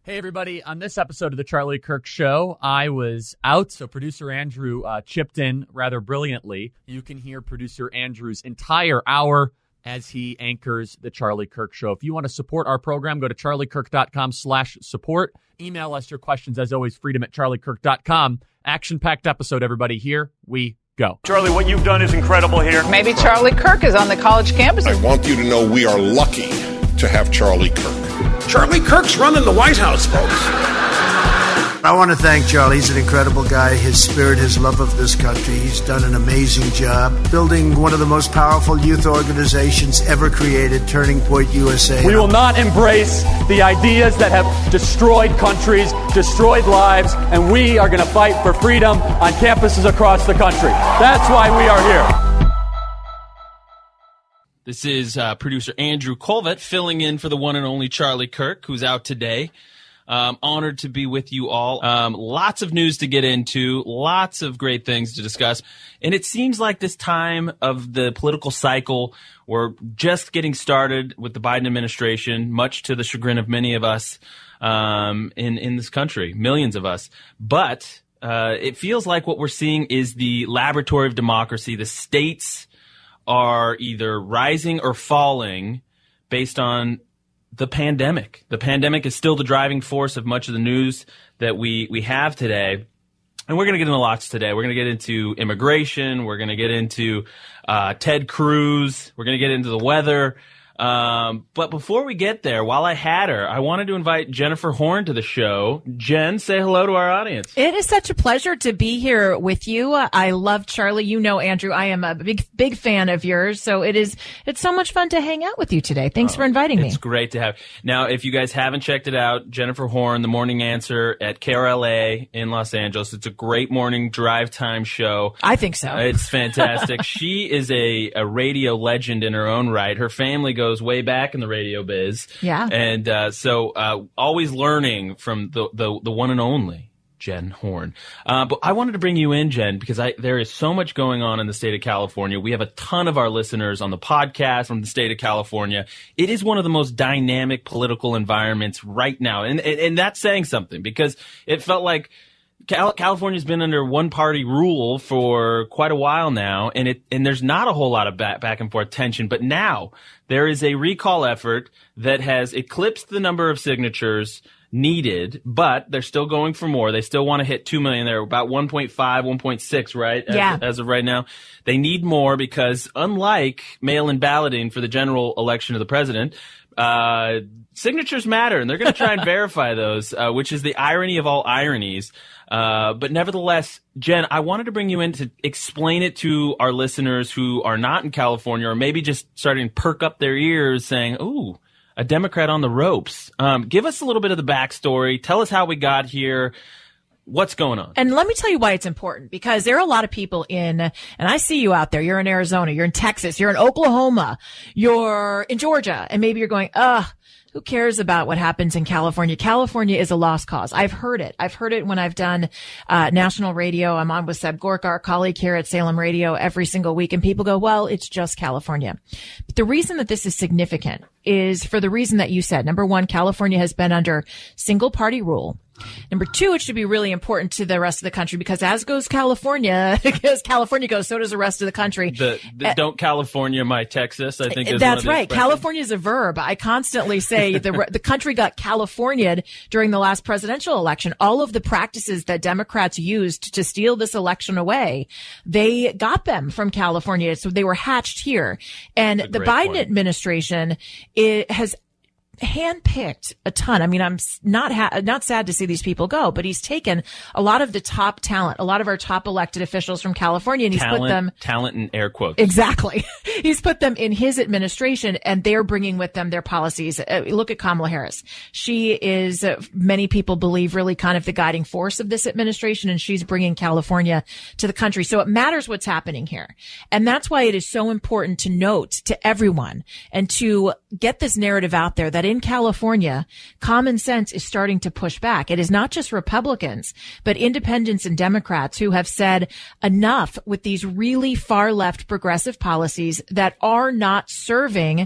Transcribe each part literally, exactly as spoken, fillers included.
Hey, everybody. On this episode of The Charlie Kirk Show, I was out, so producer Andrew uh, chipped in rather brilliantly. You can hear producer Andrew's entire hour as he anchors The Charlie Kirk Show. If you want to support our program, go to charliekirk.com slash support. Email us your questions, as always, freedom at charliekirk dot com. Action-packed episode, everybody. Here we go. Charlie, what you've done is incredible here. Maybe Charlie Kirk is on the college campus. I want you to know we are lucky to have Charlie Kirk. Charlie Kirk's running the White House, folks. I want to thank Charlie. He's an incredible guy. His spirit, his love of this country. He's done an amazing job building one of the most powerful youth organizations ever created, Turning Point U S A. We will not embrace the ideas that have destroyed countries, destroyed lives, and we are going to fight for freedom on campuses across the country. That's why we are here. This is uh, producer Andrew Colvett filling in for the one and only Charlie Kirk, who's out today. Um, honored to be with you all. Um, lots of news to get into, lots of great things to discuss. And it seems like this time of the political cycle, we're just getting started with the Biden administration, much to the chagrin of many of us um, in, in this country, millions of us. But uh, it feels like what we're seeing is the laboratory of democracy. The states are either rising or falling based on the pandemic. The pandemic is still the driving force of much of the news that we, we have today. And we're going to get into lots today. We're going to get into immigration. We're going to get into uh, Ted Cruz. We're going to get into the weather. Um, but before we get there, while I had her, I wanted to invite Jennifer Horn to the show. Jen, say hello to our audience. It is such a pleasure to be here with you. I love Charlie. You know, Andrew, I am a big, big fan of yours. So it is, it's so much fun to hang out with you today. Thanks oh, for inviting me. It's great to have. Now, if you guys haven't checked it out, Jennifer Horn, The Morning Answer at K R L A in Los Angeles. It's a great morning drive time show. I think so. It's fantastic. She is a, a radio legend in her own right. Her family goes goes way back in the radio biz. Yeah. And uh, so uh, always learning from the, the, the one and only Jen Horn. Uh, but I wanted to bring you in, Jen, because I, there is so much going on in the state of California. We have a ton of our listeners on the podcast from the state of California. It is one of the most dynamic political environments right now. And, and, and that's saying something, because it felt like Cal- California's been under one-party rule for quite a while now, and it and there's not a whole lot of back, back and forth tension. But now there is a recall effort that has eclipsed the number of signatures needed, but they're still going for more. They still want to hit two million. They're about one point five, one point six, right? As, yeah. As of right now. They need more because unlike mail-in balloting for the general election of the president, uh, signatures matter, and they're going to try and verify those, uh, which is the irony of all ironies. Uh, but nevertheless, Jen, I wanted to bring you in to explain it to our listeners who are not in California, or maybe just starting to perk up their ears saying, ooh, a Democrat on the ropes. Um, give us a little bit of the backstory. Tell us how we got here. What's going on? And let me tell you why it's important, because there are a lot of people in, and I see you out there. You're in Arizona, you're in Texas, you're in Oklahoma, you're in Georgia, and maybe you're going, ugh, who cares about what happens in California? California is a lost cause. I've heard it. I've heard it when I've done uh national radio. I'm on with Seb Gorka, our colleague here at Salem Radio, every single week, and people go, well, it's just California. But the reason that this is significant is for the reason that you said. Number one, California has been under single party rule. Number two, it should be really important to the rest of the country, because as goes California, as California goes, so does the rest of the country. The, the uh, don't California my Texas, I think is that's one of right. California is a verb. I constantly say the the country got California'd during the last presidential election. All of the practices that Democrats used to steal this election away, they got them from California. So they were hatched here. And the Biden point. administration it has handpicked a ton. I mean, I'm not ha- not sad to see these people go, but he's taken a lot of the top talent, a lot of our top elected officials from California, and he's talent, put them talent in air quotes. Exactly. He's put them in his administration, and they're bringing with them their policies. Uh, look at Kamala Harris. She is, uh, many people believe, really kind of the guiding force of this administration, and she's bringing California to the country. So it matters what's happening here, and that's why it is so important to note to everyone and to get this narrative out there that in California, common sense is starting to push back. It is not just Republicans, but independents and Democrats who have said enough with these really far left progressive policies that are not serving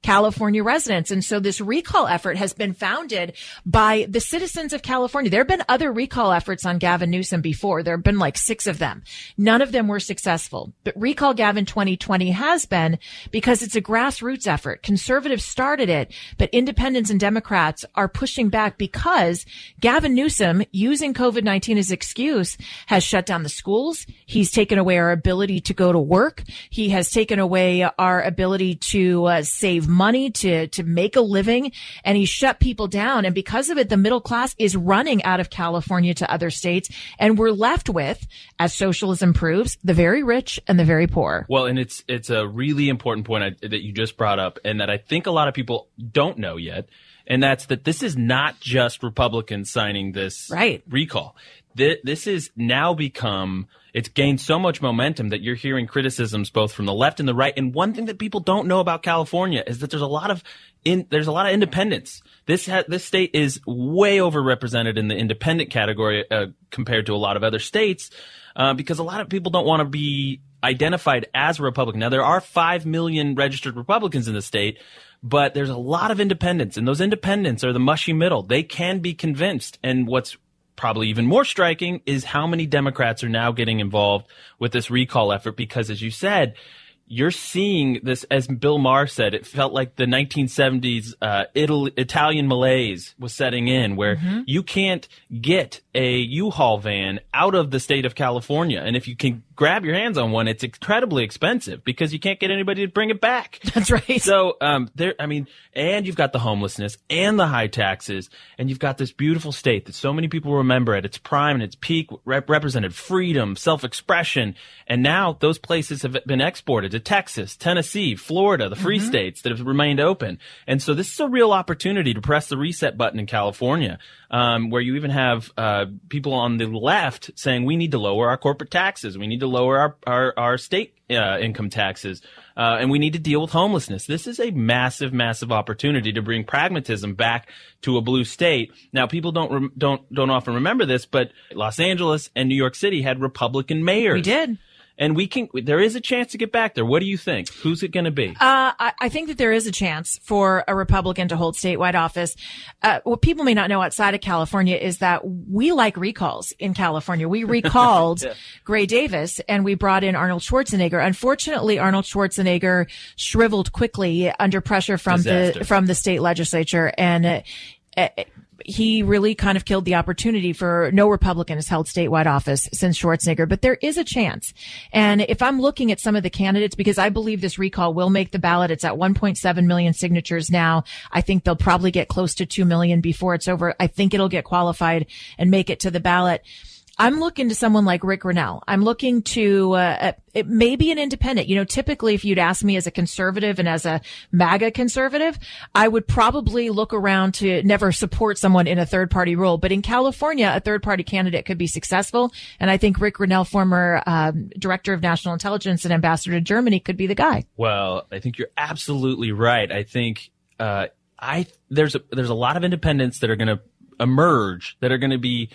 California residents. And so this recall effort has been founded by the citizens of California. There have been other recall efforts on Gavin Newsom before. There have been like six of them. None of them were successful. But Recall Gavin twenty twenty has been because it's a grassroots effort. Conservatives started it, but independents and Democrats are pushing back because Gavin Newsom, using COVID nineteen as excuse, has shut down the schools. He's taken away our ability to go to work. He has taken away our ability to uh, save money, to, to make a living, and he's shut people down. And because of it, the middle class is running out of California to other states, and we're left with, as socialism proves, the very rich and the very poor. Well, and it's it's a really important point I, that you just brought up, and that I think a lot of people don't know yet, and that's that this is not just Republicans signing this right. recall. This, this is now become, it's gained so much momentum that you're hearing criticisms both from the left and the right. And one thing that people don't know about California is that there's a lot of in, there's a lot of independents. This ha, this state is way overrepresented in the independent category uh, compared to a lot of other states uh, because a lot of people don't want to be identified as a Republican. Now, there are five million registered Republicans in the state, but there's a lot of independents, and those independents are the mushy middle. They can be convinced. And what's probably even more striking is how many Democrats are now getting involved with this recall effort because, as you said, you're seeing this, as Bill Maher said, it felt like the nineteen seventies uh, Italy, Italian malaise was setting in, where mm-hmm. you can't get a U-Haul van out of the state of California. And if you can grab your hands on one, it's incredibly expensive because you can't get anybody to bring it back. That's right. So, um, there, I mean, and you've got the homelessness and the high taxes, and you've got this beautiful state that so many people remember at its prime and its peak rep- represented freedom, self-expression. And now those places have been exported to Texas, Tennessee, Florida, the free mm-hmm. states that have remained open. And so this is a real opportunity to press the reset button in California, um, where you even have, uh, people on the left saying we need to lower our corporate taxes. We need to lower our, our, our state, uh, income taxes. Uh, and we need to deal with homelessness. This is a massive, massive opportunity to bring pragmatism back to a blue state. Now, people don't, re- don't, don't often remember this, but Los Angeles and New York City had Republican mayors. We did. And we can, there is a chance to get back there. What do you think? Who's it going to be? Uh, I, I think that there is a chance for a Republican to hold statewide office. Uh, what people may not know outside of California is that we like recalls in California. We recalled yeah. Gray Davis and we brought in Arnold Schwarzenegger. Unfortunately, Arnold Schwarzenegger shriveled quickly under pressure from Disaster. the, from the state legislature. And, uh, uh, he really kind of killed the opportunity for no Republican has held statewide office since Schwarzenegger, but there is a chance. And if I'm looking at some of the candidates, because I believe this recall will make the ballot, it's at one point seven million signatures now. I think they'll probably get close to two million before it's over. I think it'll get qualified and make it to the ballot. I'm looking to someone like Rick Grinnell. I'm looking to, uh, it may be an independent. You know, typically if you'd ask me as a conservative and as a MAGA conservative, I would probably look around to never support someone in a third party role. But in California, a third party candidate could be successful. And I think Rick Grinnell, former, um, director of national intelligence and ambassador to Germany, could be the guy. Well, I think you're absolutely right. I think, uh, I, there's a, there's a lot of independents that are going to emerge that are going to be,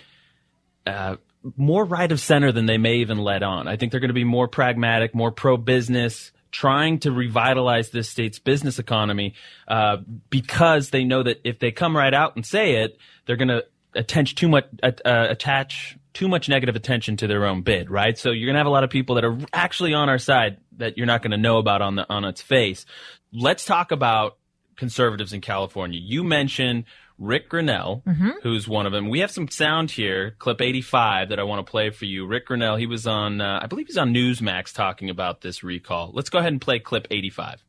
uh, more right of center than they may even let on. I think they're going to be more pragmatic, more pro-business, trying to revitalize this state's business economy, uh, because they know that if they come right out and say it, they're going to attach too much, uh, attach too much negative attention to their own bid, right? So you're going to have a lot of people that are actually on our side that you're not going to know about on the, on its face. Let's talk about conservatives in California. You mentioned Rick Grinnell, mm-hmm. who's one of them. We have some sound here, clip eighty-five, that I want to play for you. Rick Grinnell, he was on, uh, I believe he's on Newsmax talking about this recall. Let's go ahead and play clip eighty-five.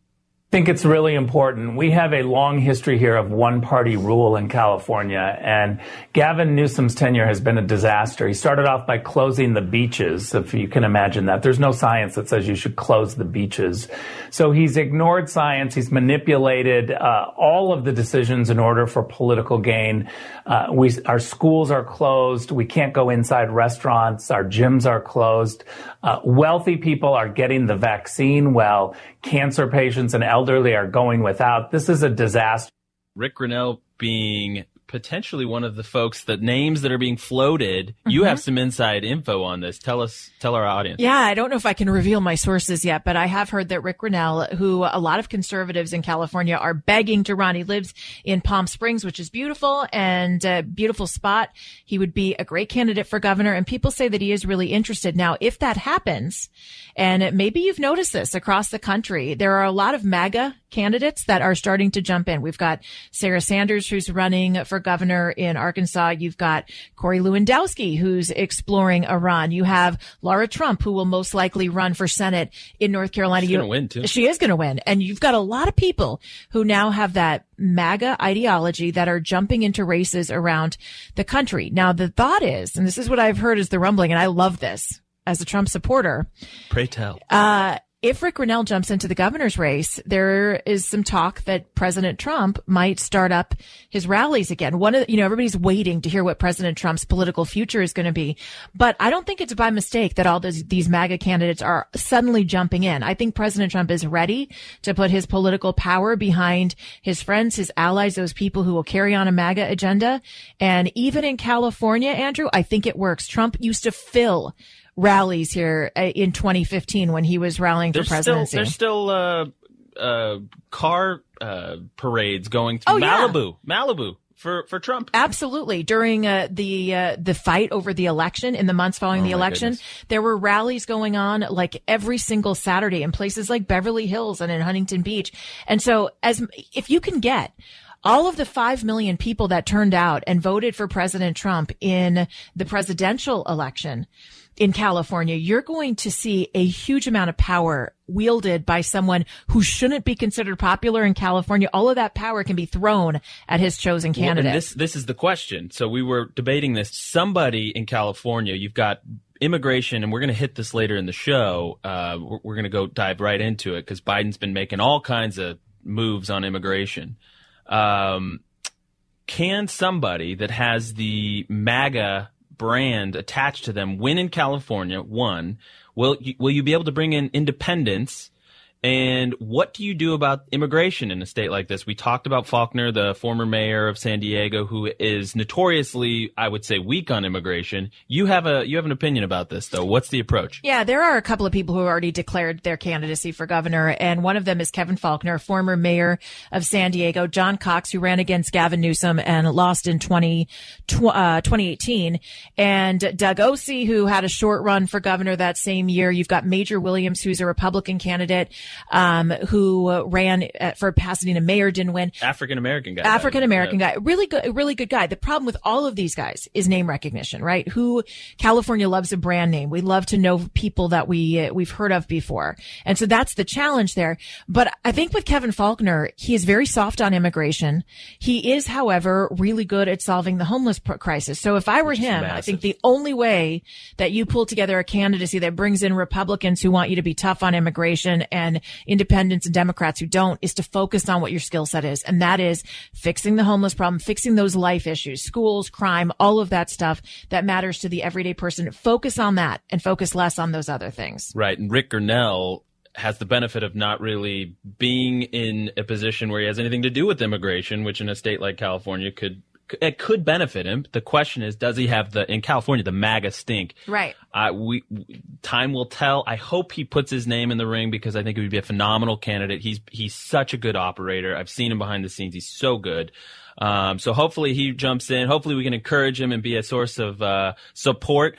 I think it's really important. We have a long history here of one-party rule in California, and Gavin Newsom's tenure has been a disaster. He started off by closing the beaches, if you can imagine that. There's no science that says you should close the beaches. So he's ignored science. He's manipulated uh, all of the decisions in order for political gain. Uh, we, our schools are closed. We can't go inside restaurants. Our gyms are closed. Uh, wealthy people are getting the vaccine while cancer patients and elderly are going without. This is a disaster. Rick Grinnell being potentially one of the folks, the names that are being floated. Mm-hmm. You have some inside info on this. Tell us, tell our audience. Yeah, I don't know if I can reveal my sources yet, but I have heard that Rick Grenell, who a lot of conservatives in California are begging to run, he lives in Palm Springs, which is beautiful and a beautiful spot. He would be a great candidate for governor, and people say that he is really interested. Now, if that happens, and maybe you've noticed this across the country, there are a lot of MAGA candidates that are starting to jump in. We've got Sarah Sanders, who's running for governor in Arkansas. You've got Corey Lewandowski, who's exploring a run. You have Laura Trump, who will most likely run for Senate in North Carolina. She's going to win, too. She is going to win. And you've got a lot of people who now have that MAGA ideology that are jumping into races around the country. Now, the thought is, and this is what I've heard is the rumbling, and I love this as a Trump supporter. Pray tell. Uh, If Rick Grenell jumps into the governor's race, there is some talk that President Trump might start up his rallies again. One of, you know, everybody's waiting to hear what President Trump's political future is going to be. But I don't think it's by mistake that all these, these MAGA candidates are suddenly jumping in. I think President Trump is ready to put his political power behind his friends, his allies, those people who will carry on a MAGA agenda. And even in California, Andrew, I think it works. Trump used to fill rallies here in twenty fifteen when he was rallying there's for presidency. Still, there's still uh, uh, car uh, parades going through oh, Malibu, yeah. Malibu for for Trump. Absolutely. During uh, the uh, the fight over the election, in the months following oh, the election, goodness. there were rallies going on like every single Saturday in places like Beverly Hills and in Huntington Beach. And so, as if you can get all of the five million people that turned out and voted for President Trump in the presidential election in California, you're going to see a huge amount of power wielded by someone who shouldn't be considered popular in California. All of that power can be thrown at his chosen candidate. Well, and this, this is the question. So we were debating this. Somebody in California, you've got immigration, and we're going to hit this later in the show. Uh, we're, we're going to go dive right into it because Biden's been making all kinds of moves on immigration. Um, can somebody that has the MAGA brand attached to them win in California? One, will you, will you be able to bring in independents? And what do you do about immigration in a state like this? We talked about Faulconer, the former mayor of San Diego, who is notoriously, I would say, weak on immigration. You have a you have an opinion about this, though. What's the approach? Yeah, there are a couple of people who have already declared their candidacy for governor, and one of them is Kevin Faulconer, former mayor of San Diego, John Cox, who ran against Gavin Newsom and lost in twenty eighteen, and Doug Osee, who had a short run for governor that same year. You've got Major Williams, who's a Republican candidate, um, who ran for Pasadena mayor, didn't win. African-American guy. African-American yeah. guy. Really good, really good guy. The problem with all of these guys is name recognition, right? Who California loves a brand name. We love to know people that we, uh, we've heard of before. And so that's the challenge there. But I think with Kevin Faulconer, he is very soft on immigration. He is, however, really good at solving the homeless pr- crisis. So if I were him, I think the only way that you pull together a candidacy that brings in Republicans who want you to be tough on immigration and independents and Democrats who don't is to focus on what your skill set is. And that is fixing the homeless problem, fixing those life issues, schools, crime, all of that stuff that matters to the everyday person. Focus on that and focus less on those other things. Right. And Rick Grenell has the benefit of not really being in a position where he has anything to do with immigration, which in a state like California could it could benefit him. The question is, does he have the, in California, the MAGA stink? Right. Uh, we, time will tell. I hope he puts his name in the ring because I think he would be a phenomenal candidate. He's, he's such a good operator. I've seen him behind the scenes. He's so good. Um, so hopefully he jumps in. Hopefully we can encourage him and be a source of, uh, support.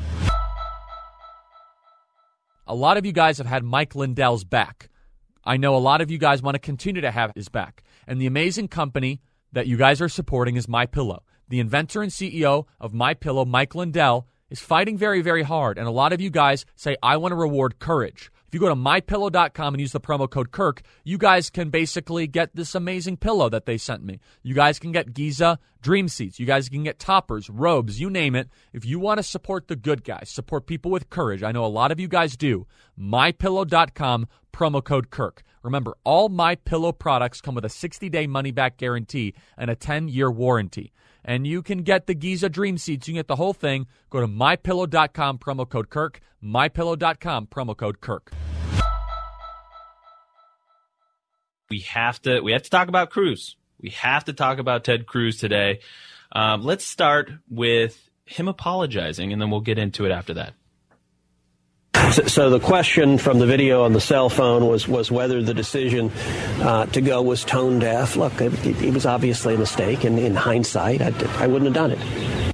A lot of you guys have had Mike Lindell's back. I know a lot of you guys want to continue to have his back. And the amazing company that you guys are supporting is MyPillow. The inventor and C E O of MyPillow, Mike Lindell, is fighting very, very hard. And a lot of you guys say, I want to reward courage. If you go to my pillow dot com and use the promo code Kirk, you guys can basically get this amazing pillow that they sent me. You guys can get Giza Dream Seats. You guys can get toppers, robes, you name it. If you want to support the good guys, support people with courage, I know a lot of you guys do, my pillow dot com, promo code Kirk. Remember, all MyPillow products come with a sixty-day money-back guarantee and a ten-year warranty. And you can get the Giza Dream Seats. You can get the whole thing. Go to my pillow dot com, promo code Kirk. my pillow dot com, promo code Kirk. We have to we have to talk about Cruz. We have to talk about Ted Cruz today. Um, let's start with him apologizing, and then we'll get into it after that. So, so the question from the video on the cell phone was, was whether the decision uh, to go was tone deaf. Look, it, it was obviously a mistake, and in hindsight, I, I wouldn't have done it.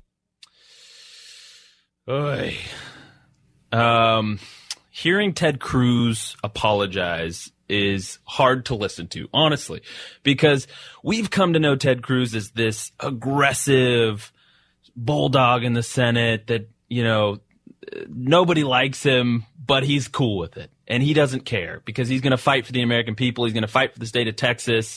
Oy. Um, hearing Ted Cruz apologize is hard to listen to, honestly, because we've come to know Ted Cruz as this aggressive bulldog in the Senate that, you know, nobody likes him, but he's cool with it. And he doesn't care because he's going to fight for the American people. He's going to fight for the state of Texas.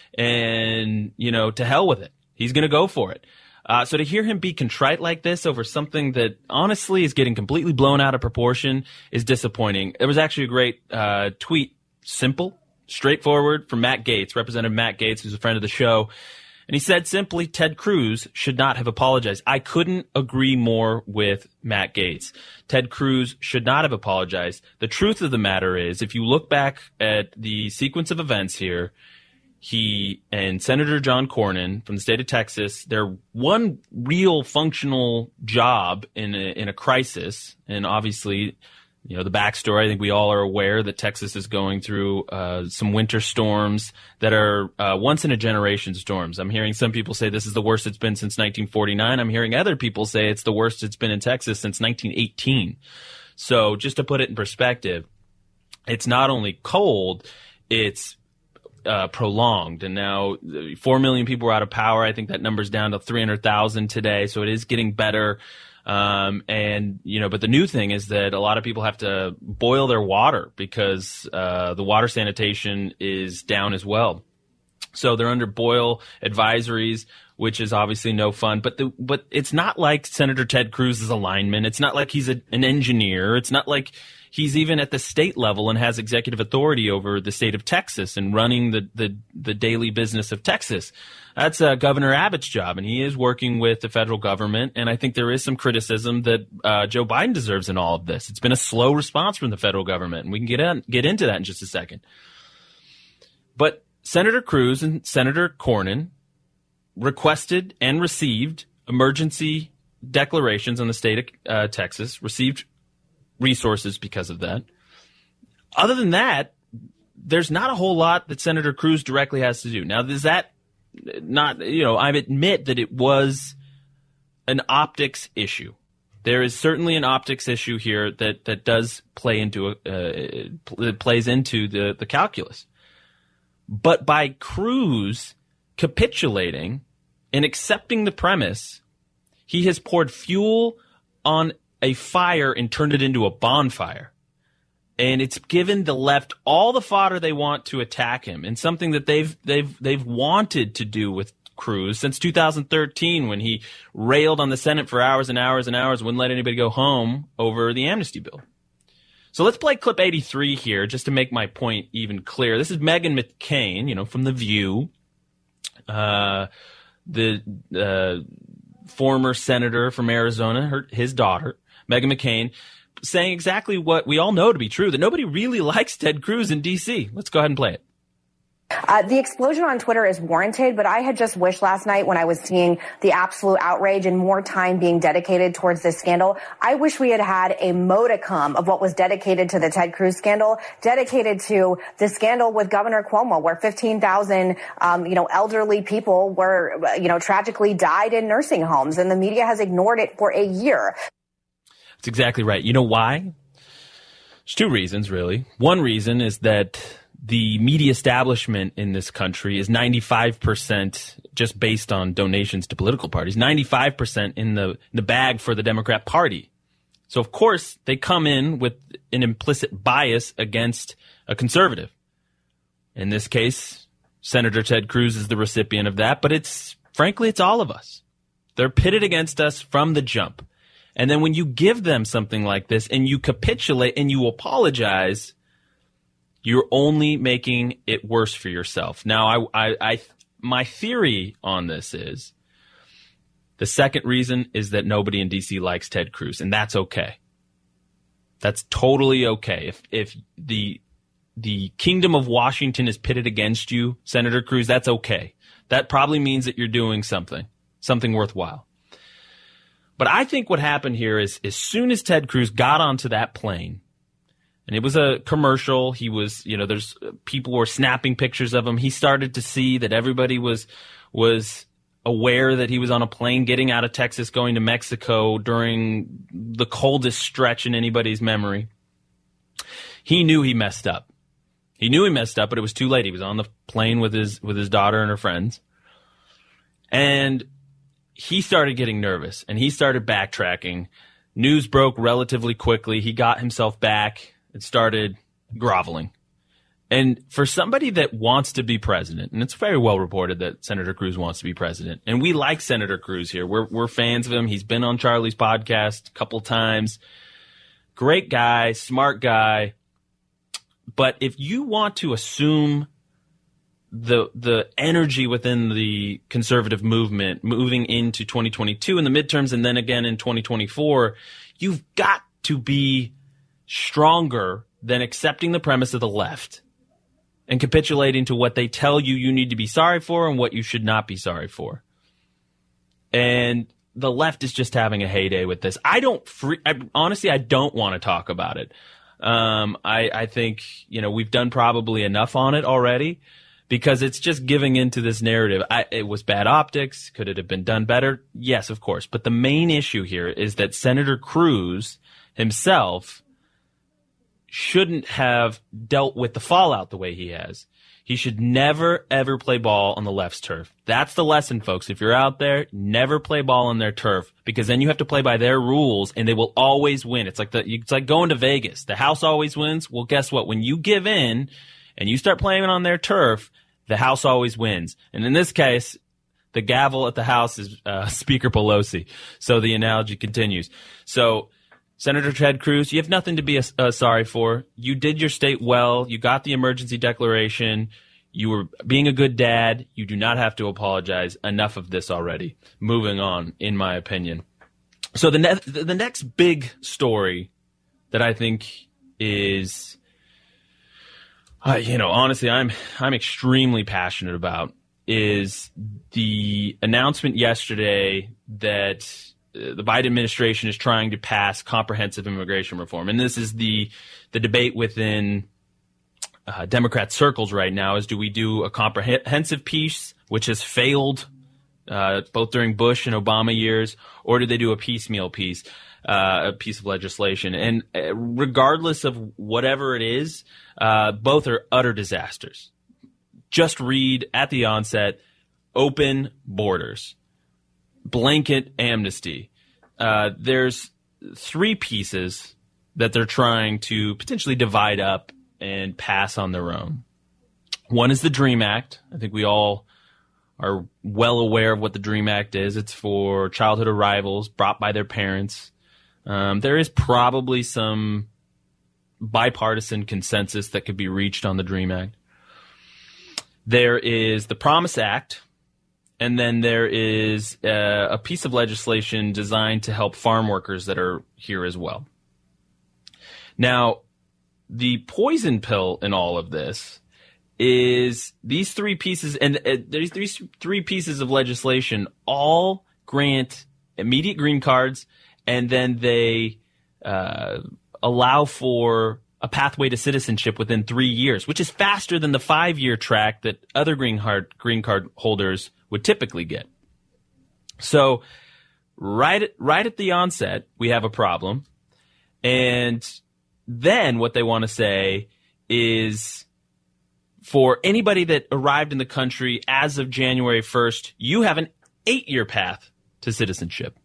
And, you know, to hell with it. He's going to go for it. Uh, so to hear him be contrite like this over something that honestly is getting completely blown out of proportion is disappointing. There was actually a great uh, tweet, simple, straightforward, from Matt Gaetz, Representative Matt Gaetz, who's a friend of the show. And he said simply, Ted Cruz should not have apologized. I couldn't agree more with Matt Gaetz. Ted Cruz should not have apologized. The truth of the matter is, if you look back at the sequence of events here, he and Senator John Cornyn from the state of Texas, their one real functional job in a, in a crisis, and obviously, you know, the backstory, I think we all are aware that Texas is going through uh, some winter storms that are uh, once-in-a-generation storms. I'm hearing some people say this is the worst it's been since nineteen forty-nine. I'm hearing other people say it's the worst it's been in Texas since nineteen eighteen. So just to put it in perspective, it's not only cold, it's Uh, prolonged, and now four million people are out of power. I think that number's down to three hundred thousand today, so it is getting better. Um, and, you know, but the new thing is that a lot of people have to boil their water because uh, the water sanitation is down as well. So they're under boil advisories, which is obviously no fun. But the, but it's not like Senator Ted Cruz's alignment. It's not like he's a, an engineer. It's not like he's even at the state level and has executive authority over the state of Texas and running the, the, the daily business of Texas. That's uh, Governor Abbott's job, and he is working with the federal government. And I think there is some criticism that uh, Joe Biden deserves in all of this. It's been a slow response from the federal government, and we can get in, get into that in just a second. But Senator Cruz and Senator Cornyn requested and received emergency declarations on the state of uh, Texas, received resources because of that. Other than that, there's not a whole lot that Senator Cruz directly has to do. Now, does that not, you know, I admit that it was an optics issue. There is certainly an optics issue here that, that does play into, uh, it plays into the, the calculus. But by Cruz capitulating and accepting the premise, he has poured fuel on a fire and turned it into a bonfire. And it's given the left all the fodder they want to attack him, and something that they've they've they've wanted to do with Cruz since two thousand thirteen, when he railed on the Senate for hours and hours and hours, wouldn't let anybody go home over the amnesty bill. So let's play clip eighty-three here just to make my point even clearer. This is Meghan McCain, you know, from The View, uh, the uh, former senator from Arizona, her, his daughter, Meghan McCain, saying exactly what we all know to be true, that nobody really likes Ted Cruz in D C. Let's go ahead and play it. Uh, the explosion on Twitter is warranted, but I had just wished last night, when I was seeing the absolute outrage and more time being dedicated towards this scandal, I wish we had had a modicum of what was dedicated to the Ted Cruz scandal, dedicated to the scandal with Governor Cuomo, where fifteen thousand, um, you know, elderly people were, you know, tragically died in nursing homes, and the media has ignored it for a year. That's exactly right. You know why? There's two reasons, really. One reason is that the media establishment in this country is ninety-five percent just based on donations to political parties, ninety-five percent in the, the bag for the Democrat Party. So, of course, they come in with an implicit bias against a conservative. In this case, Senator Ted Cruz is the recipient of that, but it's, frankly, it's all of us. They're pitted against us from the jump. And then when you give them something like this and you capitulate and you apologize, you're only making it worse for yourself. Now, I, I, I, my theory on this is the second reason is that nobody in D C likes Ted Cruz, and that's okay. That's totally okay. If if the the kingdom of Washington is pitted against you, Senator Cruz, that's okay. That probably means that you're doing something, something worthwhile. But I think what happened here is as soon as Ted Cruz got onto that plane, and it was a commercial, he was, you know, there's people were snapping pictures of him. He started to see that everybody was was aware that he was on a plane getting out of Texas, going to Mexico during the coldest stretch in anybody's memory. He knew he messed up. He knew he messed up, but it was too late. He was on the plane with his with his daughter and her friends. And he started getting nervous, and he started backtracking. News broke relatively quickly. He got himself back and started groveling. And for somebody that wants to be president, and it's very well reported that Senator Cruz wants to be president, and we like Senator Cruz here. We're we're fans of him. He's been on Charlie's podcast a couple times. Great guy, smart guy. But if you want to assume the the energy within the conservative movement moving into twenty twenty-two in the midterms and then again in twenty twenty-four, you've got to be stronger than accepting the premise of the left and capitulating to what they tell you you need to be sorry for and what you should not be sorry for. And the left is just having a heyday with this. I don't free, I, honestly, I don't want to talk about it. Um, I, I think, you know, we've done probably enough on it already because it's just giving into this narrative. I, it was bad optics. Could it have been done better? Yes, of course. But the main issue here is that Senator Cruz himself shouldn't have dealt with the fallout the way he has. He should never, ever play ball on the left's turf. That's the lesson, folks. If you're out there, never play ball on their turf because then you have to play by their rules and they will always win. It's like the, it's like going to Vegas. The house always wins. Well, guess what? When you give in and you start playing on their turf, the house always wins. And in this case, the gavel at the house is uh, Speaker Pelosi. So the analogy continues. So Senator Ted Cruz, you have nothing to be uh, sorry for. You did your state well. You got the emergency declaration. You were being a good dad. You do not have to apologize. Enough of this already. Moving on, in my opinion. So the, ne- the next big story that I think is, uh, you know, honestly, I'm I'm extremely passionate about is the announcement yesterday that the Biden administration is trying to pass comprehensive immigration reform. And this is the the debate within uh, Democrat circles right now is do we do a comprehensive piece, which has failed uh, both during Bush and Obama years, or do they do a piecemeal piece, uh, a piece of legislation? And uh, regardless of whatever it is, uh, both are utter disasters. Just read at the onset, open borders. Blanket amnesty. Uh, there's three pieces that they're trying to potentially divide up and pass on their own. One is the DREAM Act. I think we all are well aware of what the DREAM Act is. It's for childhood arrivals brought by their parents. Um, there is probably some bipartisan consensus that could be reached on the DREAM Act. There is the Promise Act. And then there is uh, a piece of legislation designed to help farm workers that are here as well. Now, the poison pill in all of this is these three pieces, and uh, there's these three pieces of legislation all grant immediate green cards, and then they uh, allow for a pathway to citizenship within three years, which is faster than the five-year track that other green card, green card holders would typically get. So right at, right at the onset, we have a problem. And then what they want to say is for anybody that arrived in the country as of January first, you have an eight-year path to citizenship.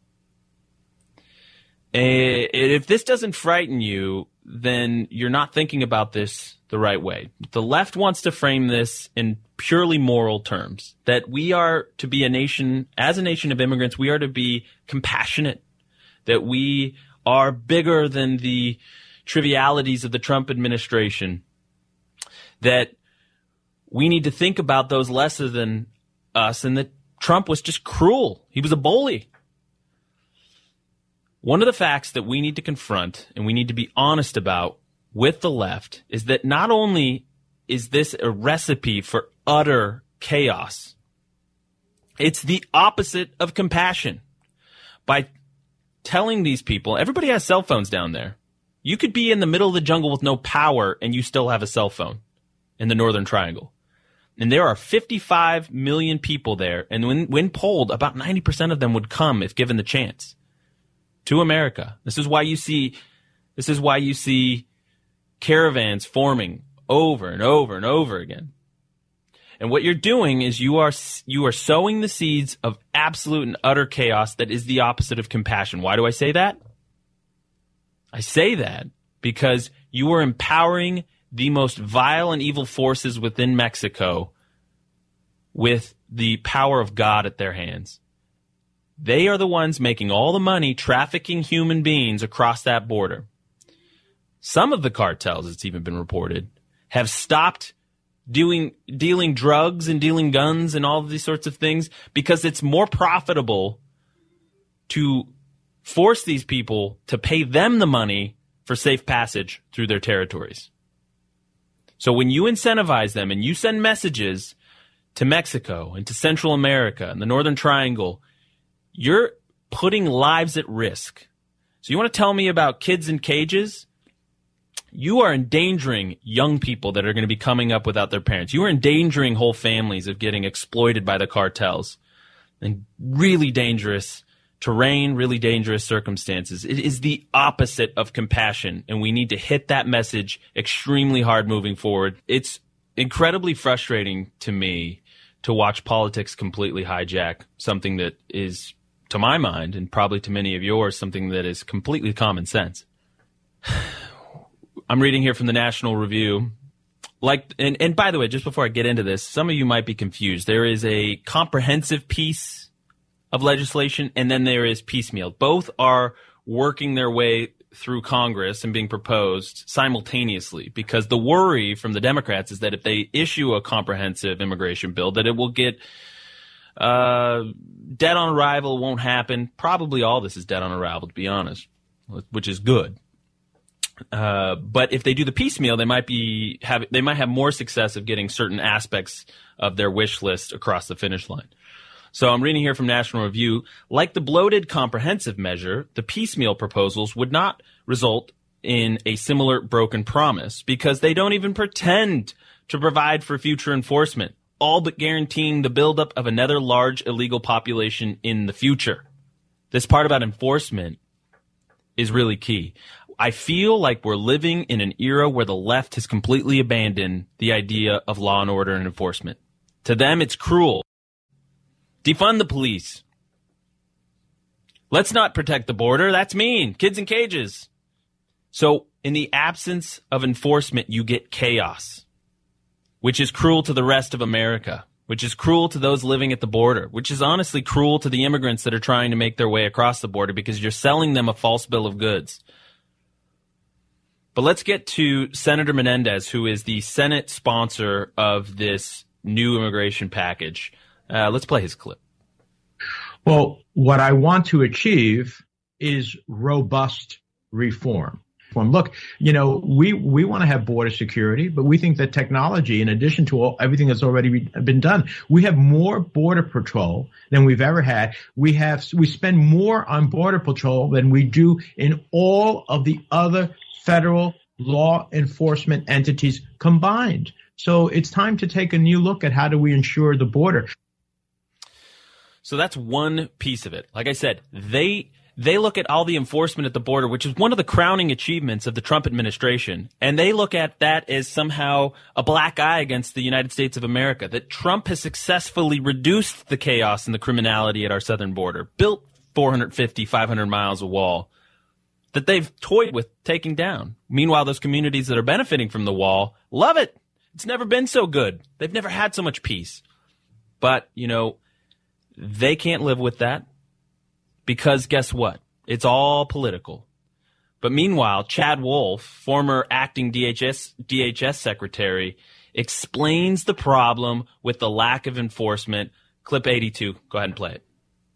And if this doesn't frighten you, then you're not thinking about this the right way. The left wants to frame this in purely moral terms, that we are to be a nation, as a nation of immigrants, we are to be compassionate, that we are bigger than the trivialities of the Trump administration, that we need to think about those lesser than us, and that Trump was just cruel. He was a bully. One of the facts that we need to confront and we need to be honest about with the left is that not only is this a recipe for utter chaos, it's the opposite of compassion. By telling these people, everybody has cell phones down there. You could be in the middle of the jungle with no power and you still have a cell phone in the Northern Triangle. And there are fifty-five million people there. And when, when polled, about ninety percent of them would come if given the chance to America. This is why you see, this is why you see caravans forming over and over and over again. And what you're doing is you are you are sowing the seeds of absolute and utter chaos that is the opposite of compassion. Why do I say that? I say that because you are empowering the most vile and evil forces within Mexico with the power of God at their hands. They are the ones making all the money trafficking human beings across that border. Some of the cartels, it's even been reported, have stopped doing dealing drugs and dealing guns and all of these sorts of things because it's more profitable to force these people to pay them the money for safe passage through their territories. So when you incentivize them and you send messages to Mexico and to Central America and the Northern Triangle, you're putting lives at risk. So you want to tell me about kids in cages? You are endangering young people that are going to be coming up without their parents. You are endangering whole families of getting exploited by the cartels in really dangerous terrain, really dangerous circumstances. It is the opposite of compassion, and we need to hit that message extremely hard moving forward. It's incredibly frustrating to me to watch politics completely hijack something that is, to my mind, and probably to many of yours, something that is completely common sense. I'm reading here from the National Review. Like, and, and by the way, just before I get into this, some of you might be confused. There is a comprehensive piece of legislation, and then there is piecemeal. Both are working their way through Congress and being proposed simultaneously, because the worry from the Democrats is that if they issue a comprehensive immigration bill, that it will get uh, dead on arrival, won't happen. Probably all this is dead on arrival, to be honest, which is good. Uh, but if they do the piecemeal, they might be have they might have more success of getting certain aspects of their wish list across the finish line. So I'm reading here from National Review. Like the bloated comprehensive measure, the piecemeal proposals would not result in a similar broken promise because they don't even pretend to provide for future enforcement, all but guaranteeing the buildup of another large illegal population in the future. This part about enforcement is really key. I feel like we're living in an era where the left has completely abandoned the idea of law and order and enforcement. To them, it's cruel. Defund the police. Let's not protect the border. That's mean. Kids in cages. So in the absence of enforcement, you get chaos, which is cruel to the rest of America, which is cruel to those living at the border, which is honestly cruel to the immigrants that are trying to make their way across the border because you're selling them a false bill of goods. But let's get to Senator Menendez, who is the Senate sponsor of this new immigration package. Uh, let's play his clip. Well, what I want to achieve is robust reform. Look, you know, we, we want to have border security, but we think that technology, in addition to all, everything that's already been done, we have more border patrol than we've ever had. We have we spend more on border patrol than we do in all of the other federal law enforcement entities combined. So it's time to take a new look at how do we ensure the border. So that's one piece of it. Like I said, they they look at all the enforcement at the border, which is one of the crowning achievements of the Trump administration, and they look at that as somehow a black eye against the United States of America, that Trump has successfully reduced the chaos and the criminality at our southern border, built four hundred fifty, five hundred miles of wall that they've toyed with taking down. Meanwhile, those communities that are benefiting from the wall love it. It's never been so good. They've never had so much peace. But, you know, they can't live with that because guess what? It's all political. But meanwhile, Chad Wolf, former acting D H S, D H S secretary, explains the problem with the lack of enforcement. Clip eighty-two. Go ahead and play it.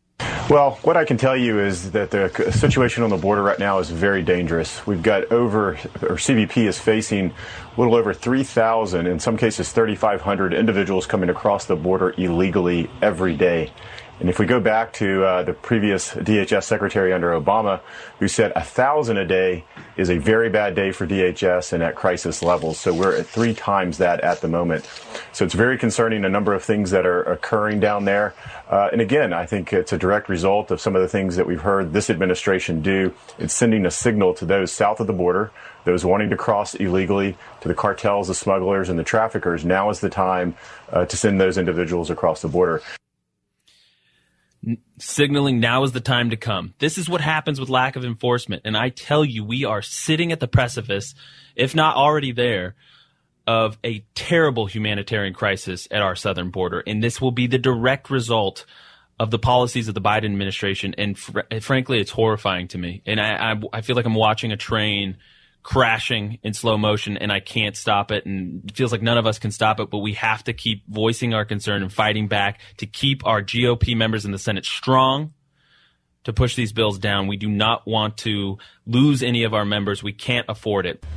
Well, what I can tell you is that the situation on the border right now is very dangerous. We've got over, or C B P is facing a little over three thousand, in some cases thirty-five hundred individuals coming across the border illegally every day. And if we go back to uh, the previous D H S secretary under Obama, who said a thousand a day is a very bad day for D H S and at crisis levels. So we're at three times that at the moment. So it's very concerning, a number of things that are occurring down there. Uh, and again, I think it's a direct result of some of the things that we've heard this administration do. It's sending a signal to those south of the border, those wanting to cross illegally, to the cartels, the smugglers, and the traffickers. Now is the time uh, to send those individuals across the border. Signaling now is the time to come. This is what happens with lack of enforcement. And I tell you, we are sitting at the precipice, if not already there, of a terrible humanitarian crisis at our southern border. And this will be the direct result of the policies of the Biden administration. And fr- frankly, it's horrifying to me. And I, I, I feel like I'm watching a train crashing in slow motion, and I can't stop it, and it feels like none of us can stop it, but we have to keep voicing our concern and fighting back to keep our G O P members in the Senate strong to push these bills down. We do not want to lose any of our members. We can't afford it.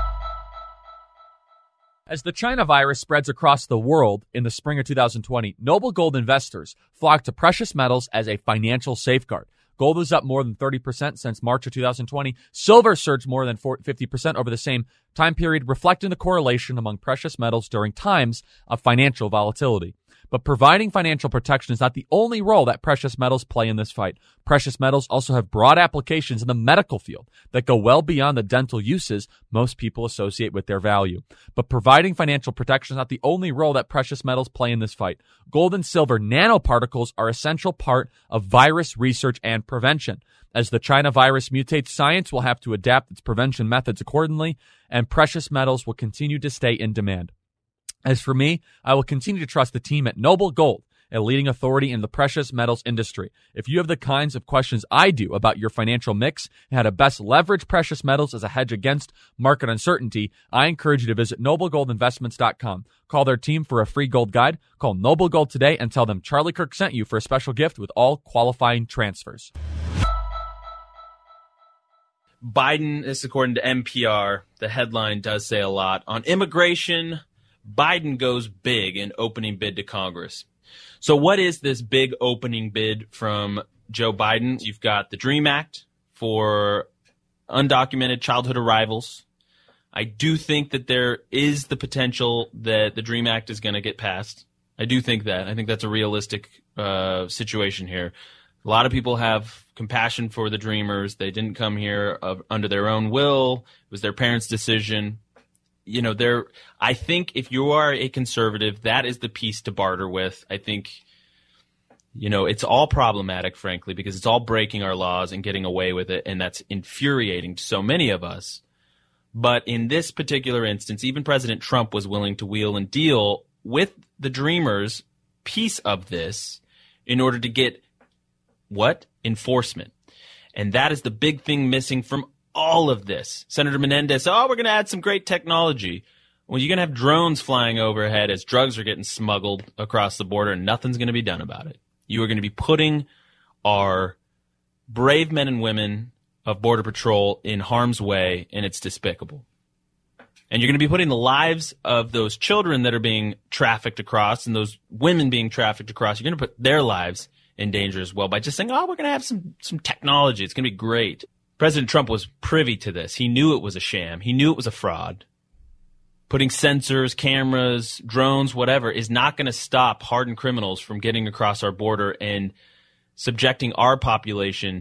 As the China virus spreads across the world in the spring of two thousand twenty, Noble Gold investors flocked to precious metals as a financial safeguard. Gold was up more than thirty percent since March of two thousand twenty. Silver surged more than fifty percent over the same time period, reflecting the correlation among precious metals during times of financial volatility. But providing financial protection is not the only role that precious metals play in this fight. Precious metals also have broad applications in the medical field that go well beyond the dental uses most people associate with their value. But providing financial protection is not the only role that precious metals play in this fight. Gold and silver nanoparticles are an essential part of virus research and prevention. As the China virus mutates, science will have to adapt its prevention methods accordingly, and precious metals will continue to stay in demand. As for me, I will continue to trust the team at Noble Gold, a leading authority in the precious metals industry. If you have the kinds of questions I do about your financial mix and how to best leverage precious metals as a hedge against market uncertainty, I encourage you to visit noble gold investments dot com. Call their team for a free gold guide. Call Noble Gold today and tell them Charlie Kirk sent you for a special gift with all qualifying transfers. Biden, this is according to N P R, the headline does say a lot. On immigration, Biden goes big in opening bid to Congress. So what is this big opening bid from Joe Biden? You've got the DREAM Act for undocumented childhood arrivals. I do think that there is the potential that the DREAM Act is going to get passed. I do think that. I think that's a realistic uh, situation here. A lot of people have compassion for the Dreamers. They didn't come here uh, under their own will. It was their parents' decision. You know, there. I think if you are a conservative, that is the piece to barter with. I think, you know, it's all problematic, frankly, because it's all breaking our laws and getting away with it, and that's infuriating to so many of us. But in this particular instance, even President Trump was willing to wheel and deal with the Dreamers piece of this in order to get what? Enforcement. And that is the big thing missing from all of this. Senator Menendez, oh, we're going to add some great technology. Well, you're going to have drones flying overhead as drugs are getting smuggled across the border, and nothing's going to be done about it. You are going to be putting our brave men and women of Border Patrol in harm's way, and it's despicable. And you're going to be putting the lives of those children that are being trafficked across and those women being trafficked across, you're going to put their lives in danger as well by just saying, oh, we're going to have some, some technology. It's going to be great. President Trump was privy to this. He knew it was a sham. He knew it was a fraud. Putting sensors, cameras, drones, whatever, is not going to stop hardened criminals from getting across our border and subjecting our population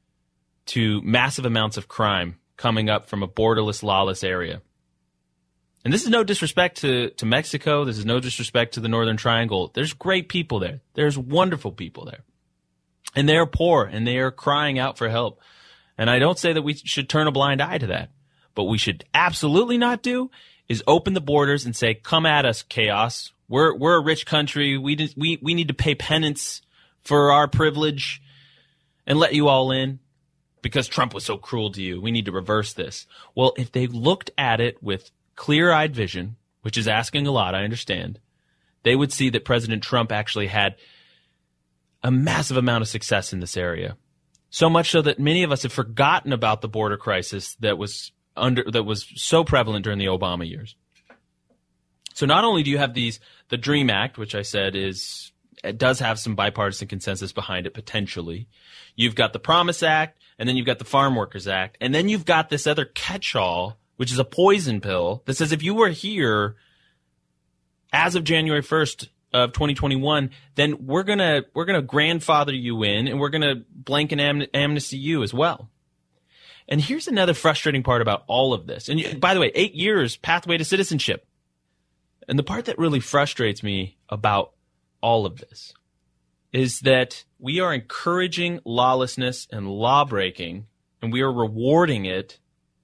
to massive amounts of crime coming up from a borderless, lawless area. And this is no disrespect to, to Mexico. This is no disrespect to the Northern Triangle. There's great people there. There's wonderful people there. And they are poor, and they are crying out for help. And I don't say that we should turn a blind eye to that. But we should absolutely not do is open the borders and say, come at us, chaos. We're we're a rich country. We did, we we need to pay penance for our privilege and let you all in because Trump was so cruel to you. We need to reverse this. Well, if they looked at it with clear-eyed vision, which is asking a lot, I understand, they would see that President Trump actually had a massive amount of success in this area. So much so that many of us have forgotten about the border crisis that was under that was so prevalent during the Obama years. So not only do you have these, the DREAM Act, which I said is it does have some bipartisan consensus behind it potentially. You've got the Promise Act, and then you've got the Farm Workers Act, and then you've got this other catch-all, which is a poison pill that says if you were here as of January first of twenty twenty-one, then we're gonna we're gonna grandfather you in, and we're gonna blanket am- amnesty you as well. And here's another frustrating part about all of this. And by the way, eight years pathway to citizenship. And the part that really frustrates me about all of this is that we are encouraging lawlessness and law breaking, and we are rewarding it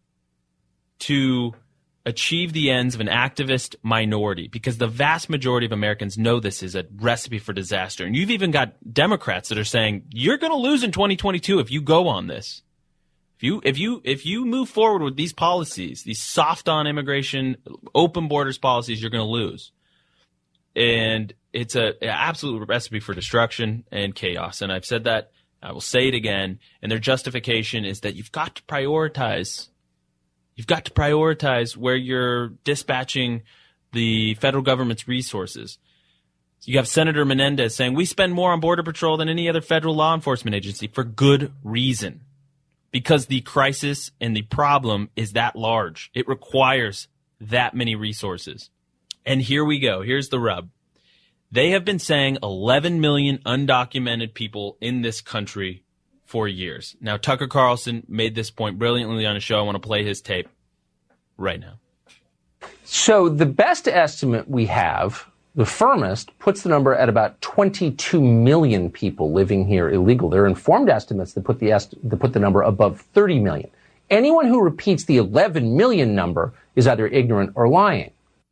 to achieve the ends of an activist minority, because the vast majority of Americans know this is a recipe for disaster. And you've even got Democrats that are saying, you're going to lose in twenty twenty-two if you go on this. If you, if you, if you move forward with these policies, these soft on immigration, open borders policies, you're going to lose. And it's a, an absolute recipe for destruction and chaos. And I've said that, I will say it again. And their justification is that you've got to prioritize. You've got to prioritize where you're dispatching the federal government's resources. So you have Senator Menendez saying, we spend more on Border Patrol than any other federal law enforcement agency for good reason. Because the crisis and the problem is that large. It requires that many resources. And here we go. Here's the rub. They have been saying eleven million undocumented people in this country for years. Now, Tucker Carlson made this point brilliantly on a show. I want to play his tape right now. So the best estimate we have, the firmest, puts the number at about twenty-two million people living here illegal. There are informed estimates that put the est- that put the number above thirty million. Anyone who repeats the eleven million number is either ignorant or lying.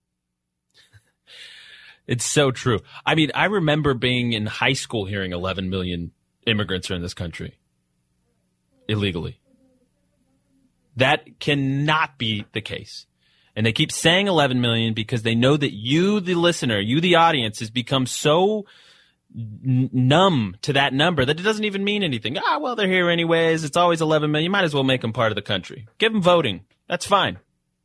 It's so true. I mean, I remember being in high school hearing eleven million immigrants are in this country illegally. That cannot be the case. And they keep saying eleven million because they know that you, the listener, you, the audience, has become so n- numb to that number that it doesn't even mean anything. Ah, well, they're here anyways. It's always eleven million. You might as well make them part of the country. Give them voting. That's fine.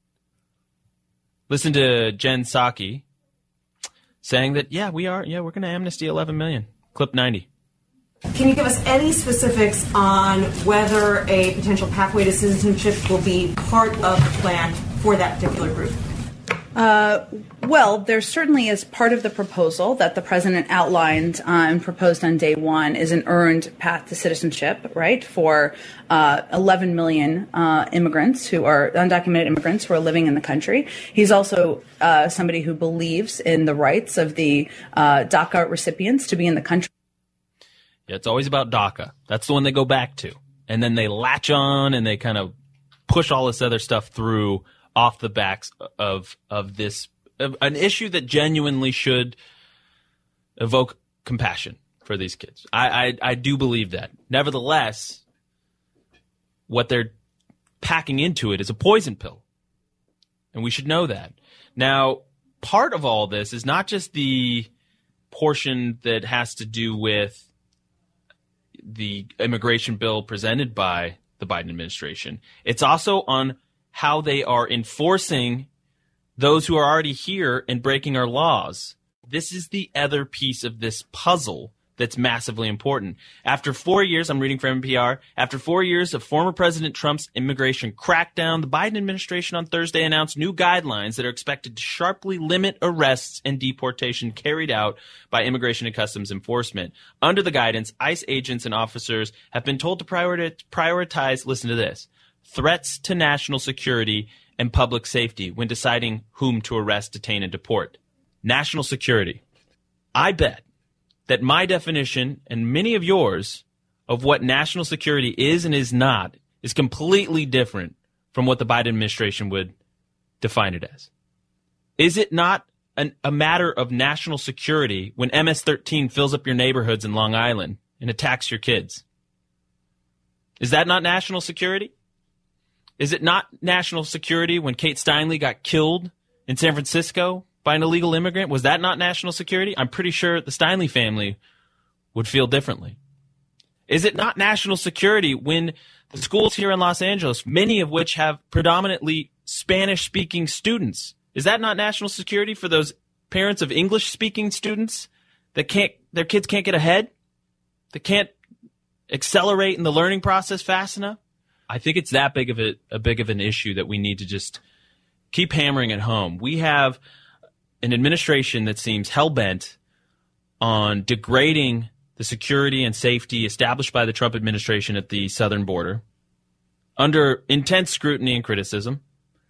Listen to Jen Psaki saying that, yeah, we are, yeah, we're going to amnesty eleven million. Clip ninety. Can you give us any specifics on whether a potential pathway to citizenship will be part of the plan for that particular group? Uh, well, there certainly is part of the proposal that the president outlined uh, and proposed on day one is an earned path to citizenship, right, for uh, eleven million uh, immigrants who are undocumented immigrants who are living in the country. He's also uh, somebody who believes in the rights of the uh, DACA recipients to be in the country. Yeah, it's always about DACA. That's the one they go back to. And then they latch on and they kind of push all this other stuff through off the backs of of this of an issue that genuinely should evoke compassion for these kids. I, I I do believe that. Nevertheless, what they're packing into it is a poison pill, and we should know that. Now, part of all this is not just the portion that has to do with the immigration bill presented by the Biden administration. It's also on how they are enforcing those who are already here and breaking our laws. This is the other piece of this puzzle that's massively important. After four years, I'm reading from N P R, after four years of former President Trump's immigration crackdown, the Biden administration on Thursday announced new guidelines that are expected to sharply limit arrests and deportation carried out by Immigration and Customs Enforcement. Under the guidance, ICE agents and officers have been told to prioritize, listen to this, threats to national security and public safety when deciding whom to arrest, detain, and deport. National security. I bet that my definition and many of yours of what national security is and is not is completely different from what the Biden administration would define it as. Is it not an, a matter of national security when M S thirteen fills up your neighborhoods in Long Island and attacks your kids? Is that not national security? Is it not national security when Kate Steinle got killed in San Francisco by an illegal immigrant? Was that not national security? I'm pretty sure the Steinle family would feel differently? Is it not national security when the schools here in Los Angeles, many of which have predominantly Spanish-speaking students, is that not national security for those parents of English-speaking students that can't, their kids can't get ahead, that can't accelerate in the learning process fast enough? I think it's that big of a, a big of an issue that we need to just keep hammering it home. We have an administration that seems hell-bent on degrading the security and safety established by the Trump administration at the southern border under intense scrutiny and criticism.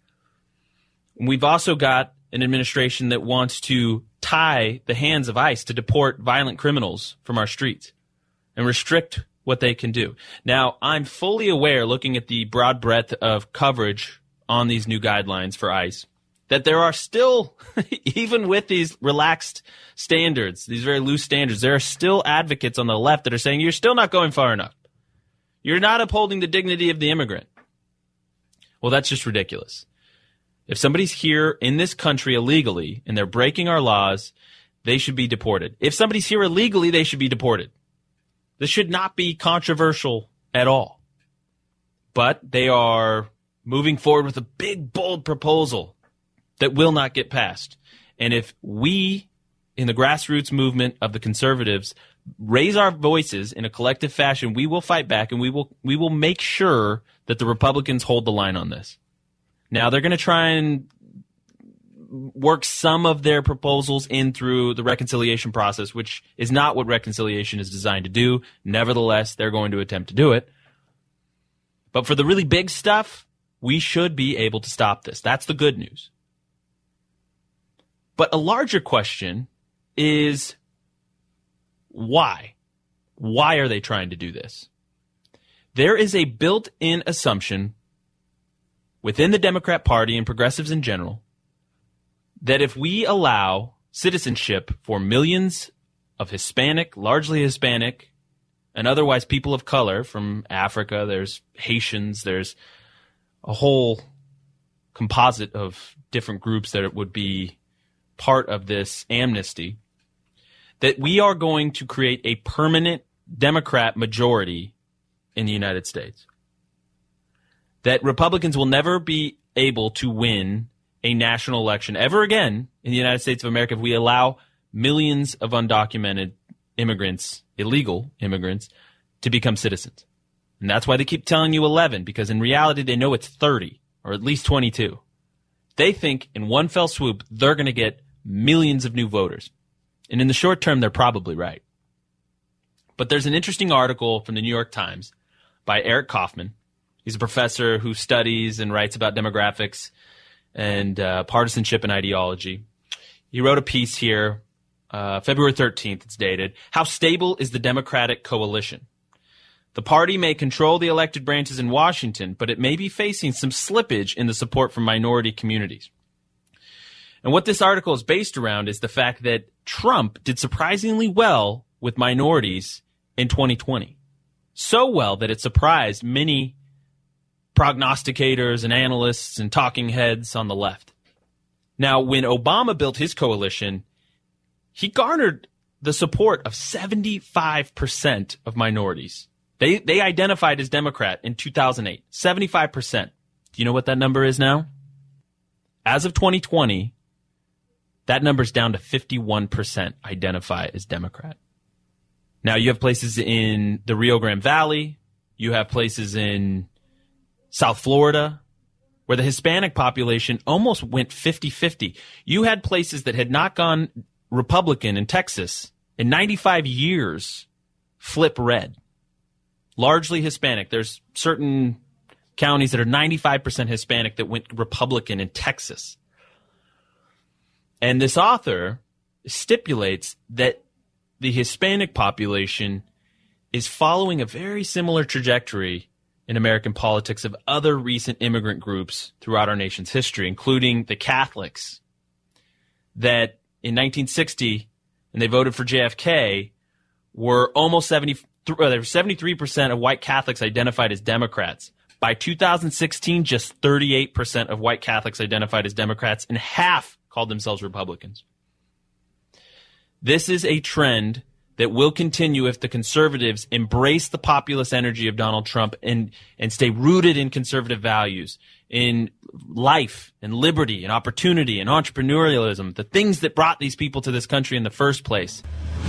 We've also got an administration that wants to tie the hands of ICE to deport violent criminals from our streets and restrict what they can do. Now, I'm fully aware, looking at the broad breadth of coverage on these new guidelines for ICE, that there are still, even with these relaxed standards, these very loose standards, there are still advocates on the left that are saying you're still not going far enough. You're not upholding the dignity of the immigrant. Well, that's just ridiculous. If somebody's here in this country illegally and they're breaking our laws, they should be deported. If somebody's here illegally, they should be deported. This should not be controversial at all. But they are moving forward with a big, bold proposal that will not get passed. And if we, in the grassroots movement of the conservatives, raise our voices in a collective fashion, we will fight back, and we will we will make sure that the Republicans hold the line on this. Now, they're going to try and work some of their proposals in through the reconciliation process, which is not what reconciliation is designed to do. Nevertheless, they're going to attempt to do it. But for the really big stuff, we should be able to stop this. That's the good news. But a larger question is why? Why are they trying to do this? There is a built-in assumption within the Democrat Party and progressives in general that if we allow citizenship for millions of Hispanic, largely Hispanic, and otherwise people of color from Africa, there's Haitians, there's a whole composite of different groups that would be part of this amnesty, that we are going to create a permanent Democrat majority in the United States. That Republicans will never be able to win a national election ever again in the United States of America if we allow millions of undocumented immigrants, illegal immigrants, to become citizens. And that's why they keep telling you eleven, because in reality they know it's thirty, or at least twenty-two. They think in one fell swoop they're going to get millions of new voters. And in the short term, they're probably right. But there's an interesting article from the New York Times by Eric Kaufman. He's a professor who studies and writes about demographics and uh, partisanship and ideology. He wrote a piece here, uh, February thirteenth, it's dated, "How Stable is the Democratic Coalition? The party may control the elected branches in Washington, but it may be facing some slippage in the support from minority communities." And what this article is based around is the fact that Trump did surprisingly well with minorities in twenty twenty. So well that it surprised many prognosticators and analysts and talking heads on the left. Now, when Obama built his coalition, he garnered the support of seventy-five percent of minorities. They they identified as Democrat in two thousand eight, seventy-five percent. Do you know what that number is now? As of twenty twenty, that number's down to fifty-one percent identify as Democrat. Now, you have places in the Rio Grande Valley, you have places in South Florida, where the Hispanic population almost went fifty-fifty. You had places that had not gone Republican in Texas in ninety-five years flip red. Largely Hispanic. There's certain counties that are ninety-five percent Hispanic that went Republican in Texas. And this author stipulates that the Hispanic population is following a very similar trajectory in American politics of other recent immigrant groups throughout our nation's history, including the Catholics, that in nineteen sixty, and they voted for J F K, were almost seventy, there were seventy-three percent of white Catholics identified as Democrats. By two thousand sixteen, just thirty-eight percent of white Catholics identified as Democrats, and half called themselves Republicans. This is a trend that will continue if the conservatives embrace the populist energy of Donald Trump and, and stay rooted in conservative values, in life and liberty and opportunity and entrepreneurialism, the things that brought these people to this country in the first place.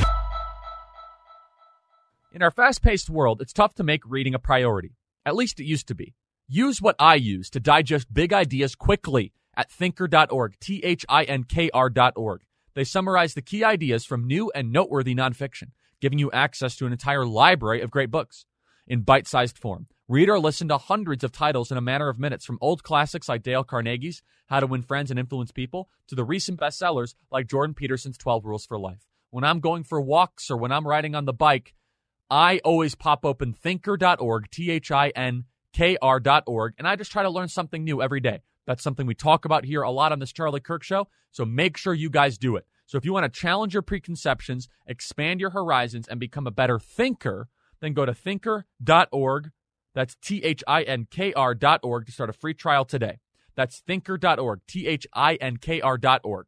In our fast-paced world, it's tough to make reading a priority. At least it used to be. Use what I use to digest big ideas quickly at thinker dot org, T H I N K R dot org. They summarize the key ideas from new and noteworthy nonfiction, giving you access to an entire library of great books. In bite-sized form, read or listen to hundreds of titles in a matter of minutes, from old classics like Dale Carnegie's How to Win Friends and Influence People to the recent bestsellers like Jordan Peterson's twelve Rules for Life. When I'm going for walks or when I'm riding on the bike, I always pop open thinker dot org, T H I N K R dot org, and I just try to learn something new every day. That's something we talk about here a lot on this Charlie Kirk Show, so make sure you guys do it. So if you want to challenge your preconceptions, expand your horizons, and become a better thinker, then go to thinker dot org. That's T H I N K R dot org to start a free trial today. That's thinker dot org, T H I N K R dot org.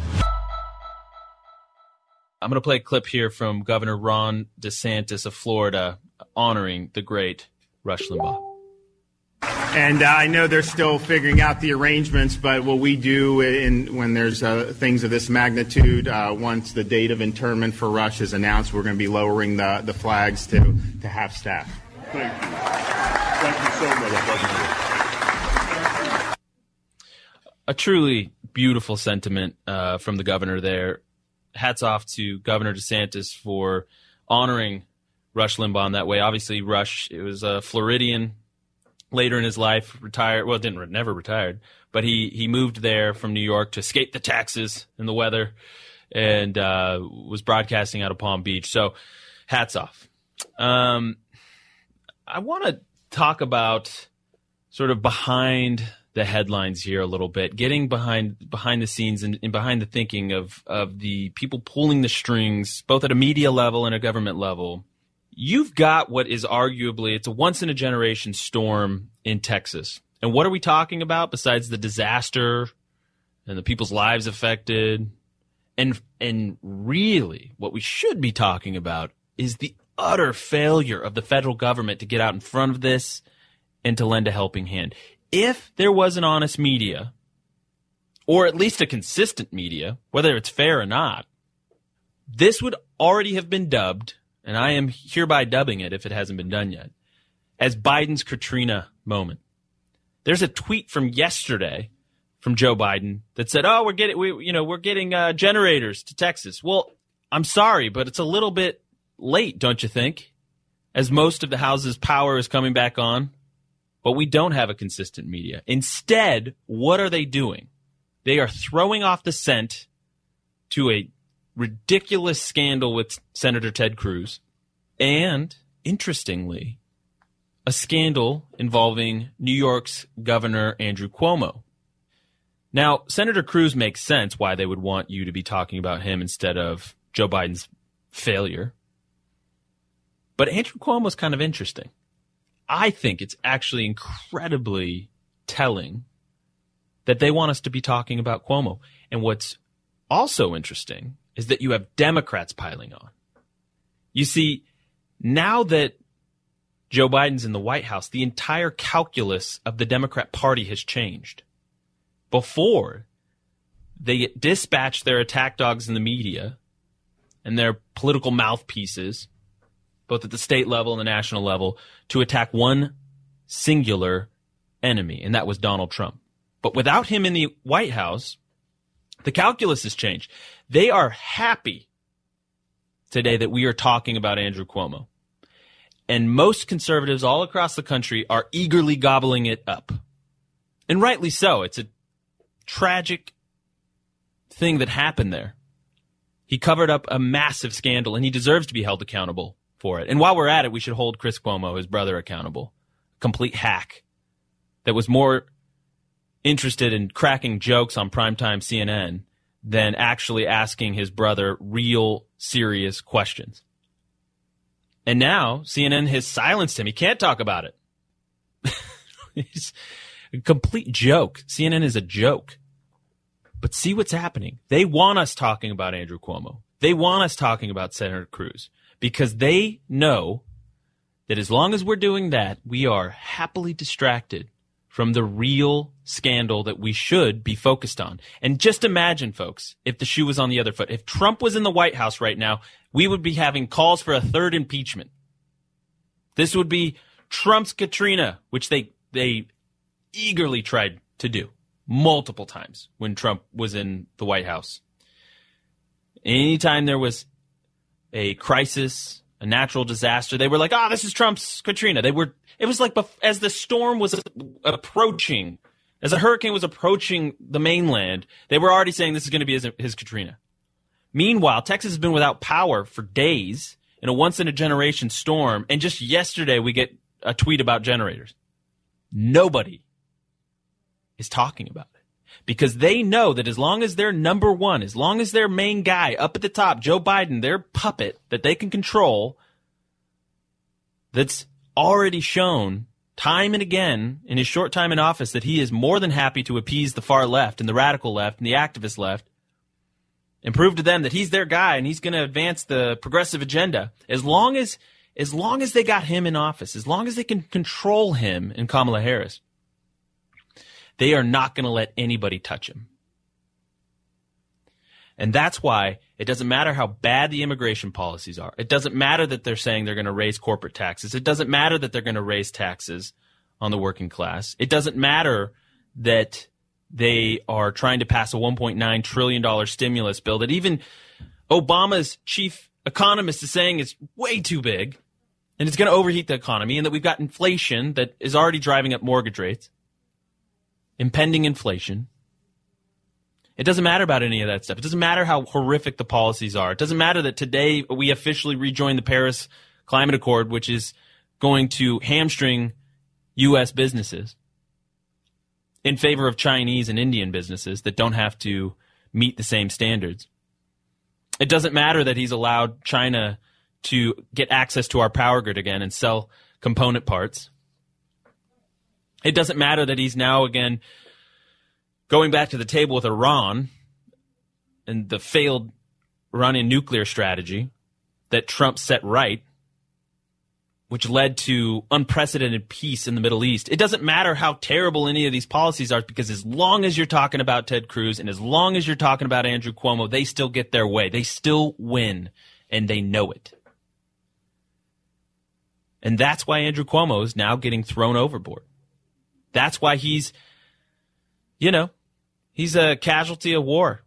I'm going to play a clip here from Governor Ron DeSantis of Florida honoring the great Rush Limbaugh. And uh, I know they're still figuring out the arrangements, but what we do in, when there's uh, things of this magnitude, uh, once the date of internment for Rush is announced, we're going to be lowering the, the flags to, to half staff. Thank you. Thank you so much. A truly beautiful sentiment uh, from the governor there. Hats off to Governor DeSantis for honoring Rush Limbaugh in that way. Obviously, Rush, it was a Floridian. Later in his life, retired. Well, didn't never retired, but he he moved there from New York to escape the taxes and the weather, and uh, was broadcasting out of Palm Beach. So, hats off. Um, I want to talk about sort of behind the headlines here a little bit, getting behind behind the scenes and, and behind the thinking of of the people pulling the strings, both at a media level and a government level. You've got what is arguably, it's a once-in-a-generation storm in Texas. And what are we talking about besides the disaster and the people's lives affected? And and really, what we should be talking about is the utter failure of the federal government to get out in front of this and to lend a helping hand. If there was an honest media, or at least a consistent media, whether it's fair or not, this would already have been dubbed, and I am hereby dubbing it if it hasn't been done yet, as Biden's Katrina moment. There's a tweet from yesterday from Joe Biden that said, "Oh, we're getting, we, you know, we're getting uh, generators to Texas." Well, I'm sorry, but it's a little bit late, don't you think? As most of the house's power is coming back on, but we don't have a consistent media. Instead, what are they doing? They are throwing off the scent to a ridiculous scandal with Senator Ted Cruz, and, interestingly, a scandal involving New York's Governor Andrew Cuomo. Now, Senator Cruz makes sense why they would want you to be talking about him instead of Joe Biden's failure. But Andrew Cuomo is kind of interesting. I think it's actually incredibly telling that they want us to be talking about Cuomo. And what's also interesting is that you have Democrats piling on. You see, now that Joe Biden's in the White House, the entire calculus of the Democrat Party has changed. Before, they dispatched their attack dogs in the media and their political mouthpieces, both at the state level and the national level, to attack one singular enemy, and that was Donald Trump. But without him in the White House, the calculus has changed. They are happy today that we are talking about Andrew Cuomo. And most conservatives all across the country are eagerly gobbling it up. And rightly so. It's a tragic thing that happened there. He covered up a massive scandal, and he deserves to be held accountable for it. And while we're at it, we should hold Chris Cuomo, his brother, accountable. Complete hack that was more interested in cracking jokes on primetime C N N than actually asking his brother real, serious questions. And now C N N has silenced him. He can't talk about it. It's a complete joke. C N N is a joke. But see what's happening. They want us talking about Andrew Cuomo. They want us talking about Senator Cruz because they know that as long as we're doing that, we are happily distracted from the real scandal that we should be focused on. And just imagine, folks, if the shoe was on the other foot. If Trump was in the White House right now, we would be having calls for a third impeachment. This would be Trump's Katrina, which they they eagerly tried to do multiple times when Trump was in the White House. Anytime there was a crisis, a natural disaster, they were like, "Ah, oh, this is Trump's Katrina." They were. It was like as the storm was approaching, as a hurricane was approaching the mainland, they were already saying this is going to be his, his Katrina. Meanwhile, Texas has been without power for days in a once-in-a-generation storm, and just yesterday we get a tweet about generators. Nobody is talking about it because they know that as long as they're number one, as long as their main guy up at the top, Joe Biden, their puppet that they can control, that's already shown time and again in his short time in office that he is more than happy to appease the far left and the radical left and the activist left and prove to them that he's their guy and he's going to advance the progressive agenda. As long as as long as they got him in office, as long as they can control him and Kamala Harris, they are not going to let anybody touch him. And that's why it doesn't matter how bad the immigration policies are. It doesn't matter that they're saying they're going to raise corporate taxes. It doesn't matter that they're going to raise taxes on the working class. It doesn't matter that they are trying to pass a one point nine trillion dollars stimulus bill that even Obama's chief economist is saying is way too big and it's going to overheat the economy, and that we've got inflation that is already driving up mortgage rates, impending inflation. It doesn't matter about any of that stuff. It doesn't matter how horrific the policies are. It doesn't matter that today we officially rejoined the Paris Climate Accord, which is going to hamstring U S businesses in favor of Chinese and Indian businesses that don't have to meet the same standards. It doesn't matter that he's allowed China to get access to our power grid again and sell component parts. It doesn't matter that he's now again going back to the table with Iran and the failed Iranian nuclear strategy that Trump set right, which led to unprecedented peace in the Middle East. It doesn't matter how terrible any of these policies are, because as long as you're talking about Ted Cruz and as long as you're talking about Andrew Cuomo, they still get their way. They still win, and they know it. And that's why Andrew Cuomo is now getting thrown overboard. That's why he's, you know, he's a casualty of war.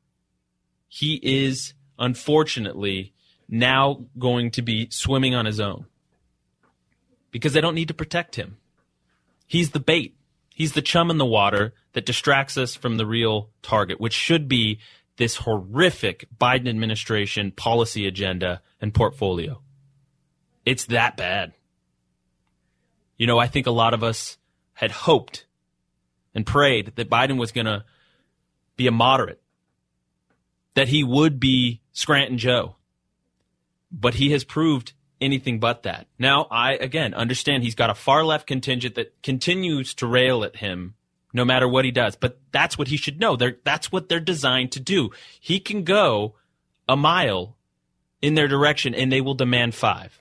He is, unfortunately, now going to be swimming on his own because they don't need to protect him. He's the bait. He's the chum in the water that distracts us from the real target, which should be this horrific Biden administration policy agenda and portfolio. It's that bad. You know, I think a lot of us had hoped and prayed that Biden was going to be a moderate, that he would be Scranton Joe. But he has proved anything but that. Now, I, again, understand he's got a far-left contingent that continues to rail at him no matter what he does. But that's what he should know. They're, that's what they're designed to do. He can go a mile in their direction, and they will demand five.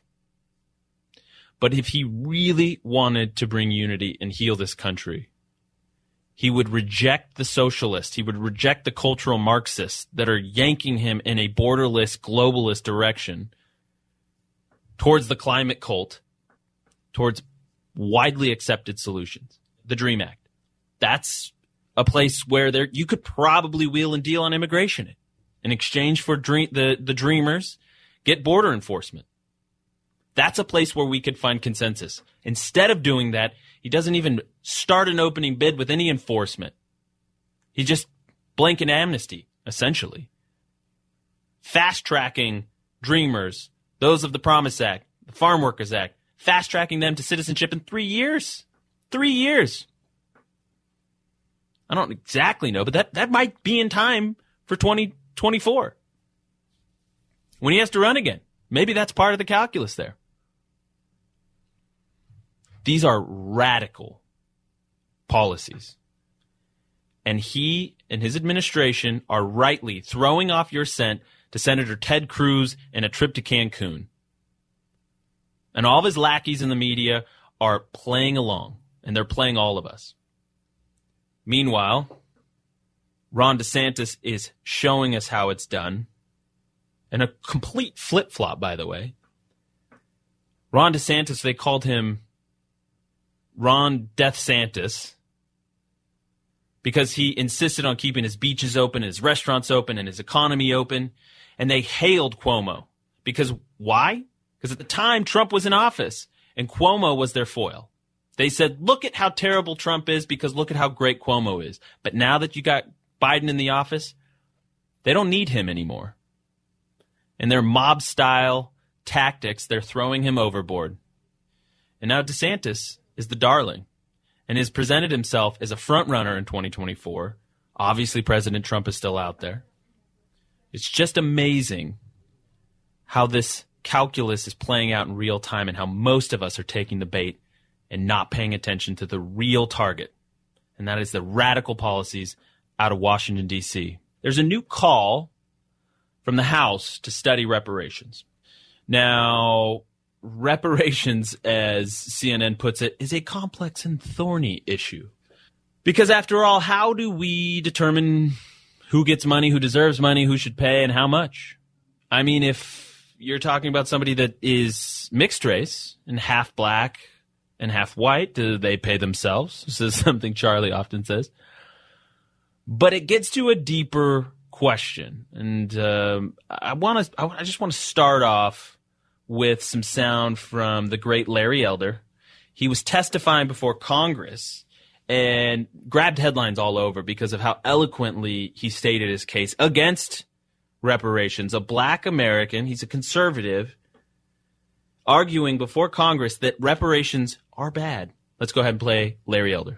But if he really wanted to bring unity and heal this country, he would reject the socialists. He would reject the cultural Marxists that are yanking him in a borderless, globalist direction towards the climate cult, towards widely accepted solutions. The DREAM Act. That's a place where there you could probably wheel and deal on immigration in exchange for dream, the, the dreamers, get border enforcement. That's a place where we could find consensus. Instead of doing that, he doesn't even start an opening bid with any enforcement. He just blanket amnesty, essentially. Fast-tracking dreamers, those of the Promise Act, the Farm Workers Act, fast-tracking them to citizenship in three years. Three years. I don't exactly know, but that, that might be in time for twenty twenty-four. When he has to run again. Maybe that's part of the calculus there. These are radical policies. And he and his administration are rightly throwing off your scent to Senator Ted Cruz and a trip to Cancun. And all of his lackeys in the media are playing along, and they're playing all of us. Meanwhile, Ron DeSantis is showing us how it's done. And a complete flip-flop, by the way. Ron DeSantis, they called him Ron Death Santis because he insisted on keeping his beaches open, his restaurants open, and his economy open. And they hailed Cuomo. Because why? Because at the time, Trump was in office, and Cuomo was their foil. They said, look at how terrible Trump is because look at how great Cuomo is. But now that you got Biden in the office, they don't need him anymore. In their mob-style tactics, they're throwing him overboard. And now DeSantis is the darling and has presented himself as a front-runner in twenty twenty-four. Obviously, President Trump is still out there. It's just amazing how this calculus is playing out in real time and how most of us are taking the bait and not paying attention to the real target, and that is the radical policies out of Washington, D C. There's a new call from the House to study reparations. Now, reparations, as C N N puts it, is a complex and thorny issue. Because after all, how do we determine who gets money, who deserves money, who should pay, and how much? I mean, if you're talking about somebody that is mixed race and half black and half white, do they pay themselves? This is something Charlie often says. But it gets to a deeper question, and um, I want to. I just want to start off with some sound from the great Larry Elder. He was testifying before Congress and grabbed headlines all over because of how eloquently he stated his case against reparations. A black American, he's a conservative, arguing before Congress that reparations are bad. Let's go ahead and play Larry Elder.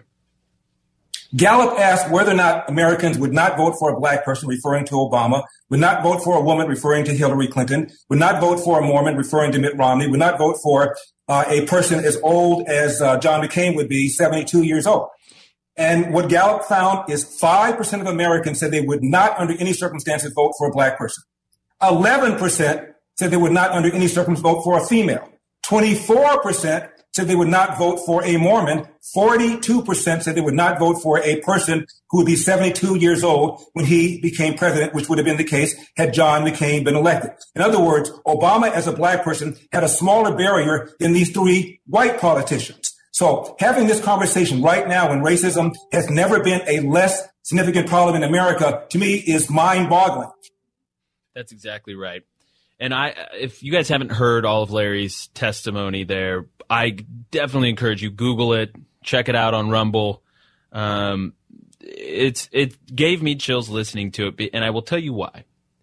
Gallup asked whether or not Americans would not vote for a black person, referring to Obama, would not vote for a woman, referring to Hillary Clinton, would not vote for a Mormon, referring to Mitt Romney, would not vote for uh, a person as old as uh, John McCain would be, seventy-two years old. And what Gallup found is five percent of Americans said they would not under any circumstances vote for a black person. eleven percent said they would not under any circumstances vote for a female. twenty-four percent said they would not vote for a Mormon. forty-two percent said they would not vote for a person who would be seventy-two years old when he became president, which would have been the case had John McCain been elected. In other words, Obama as a black person had a smaller barrier than these three white politicians. So having this conversation right now when racism has never been a less significant problem in America, to me, is mind-boggling. That's exactly right. And I, if you guys haven't heard all of Larry's testimony there, I definitely encourage you, Google it, check it out on Rumble. Um, it's it gave me chills listening to it, and I will tell you why.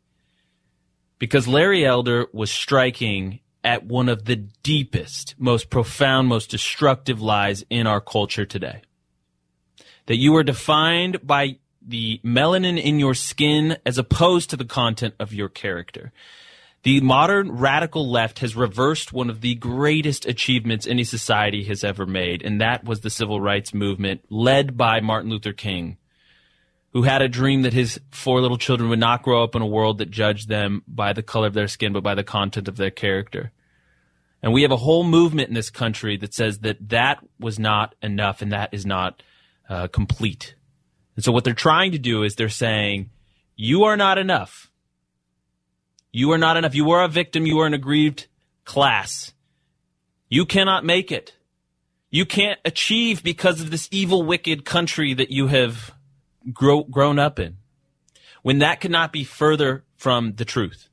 Because Larry Elder was striking at one of the deepest, most profound, most destructive lies in our culture today. That you are defined by the melanin in your skin as opposed to the content of your character. The modern radical left has reversed one of the greatest achievements any society has ever made, and that was the civil rights movement led by Martin Luther King, who had a dream that his four little children would not grow up in a world that judged them by the color of their skin, but by the content of their character. And we have a whole movement in this country that says that that was not enough and that is not uh, complete. And so what they're trying to do is they're saying, you are not enough. You are not enough. You are a victim. You are an aggrieved class. You cannot make it. You can't achieve because of this evil, wicked country that you have grow, grown up in. When that could not be further from the truth.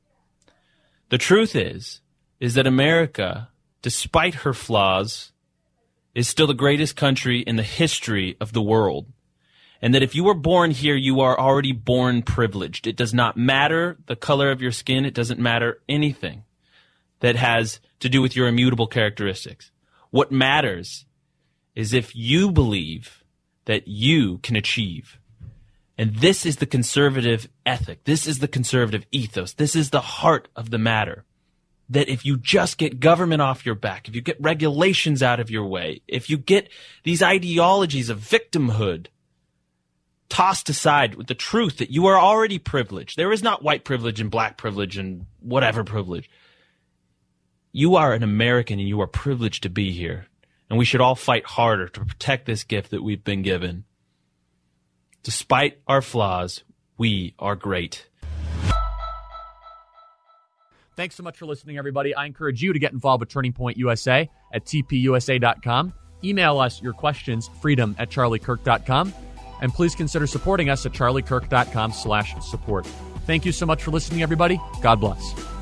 The truth is, is that America, despite her flaws, is still the greatest country in the history of the world. And that if you were born here, you are already born privileged. It does not matter the color of your skin. It doesn't matter anything that has to do with your immutable characteristics. What matters is if you believe that you can achieve. And this is the conservative ethic. This is the conservative ethos. This is the heart of the matter. That if you just get government off your back, if you get regulations out of your way, if you get these ideologies of victimhood tossed aside with the truth that you are already privileged. There is not white privilege and black privilege and whatever privilege. You are an American and you are privileged to be here. And we should all fight harder to protect this gift that we've been given. Despite our flaws, we are great. Thanks so much for listening, everybody. I encourage you to get involved with Turning Point U S A at T P U S A dot com. Email us your questions, freedom at charlie kirk dot com. And please consider supporting us at charlie kirk dot com slash support. Thank you so much for listening, everybody. God bless.